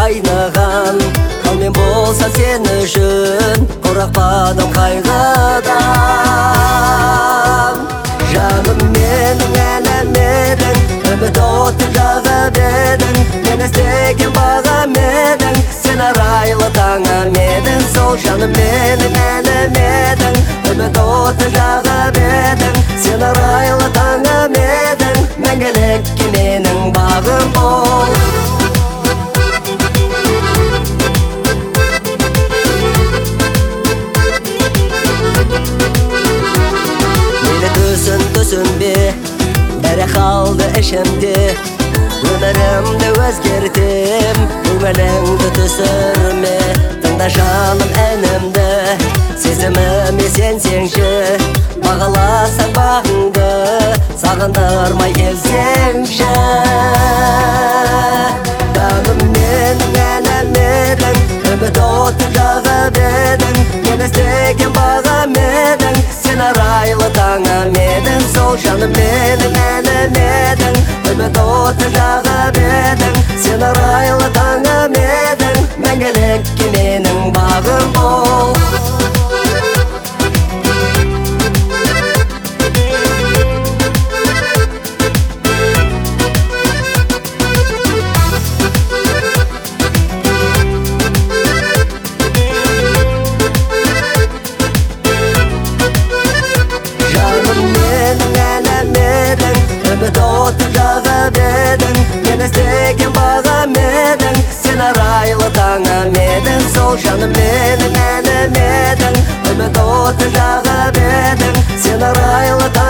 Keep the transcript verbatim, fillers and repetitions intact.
қайнаған қалмен болса сен үшін қорықпадым қайғыдан жаным менің әлем едің үміт оты жағып едің мен іздеген бағам едің сен арайлы таңым едің сол жаным менің әлем едің үміт оты жағып едің сен арайлы таңым едің мәңгілікке менің бағым бол түсінбе бәрі қалды ішімде өмірімді өзгертем көңіліңді түсірме тыңда жаным әнімді сезіміме сенсеңші бағаласаң бағыңды сағындырмай келсеңші жаным менің әлем едің үміт оты жағып едің мен іздеген бағам едің сен арайлы таңым едің сол жаным менің әлем едің үміт оты жағып едің сен арайлы таңым едің мәңгілікке менің бағым бол үміт оты жағып едің мен іздеген бағам едің сен арайлы таңым едің сол жаным менің әлем едің үміт оты жағып едің сен арайлы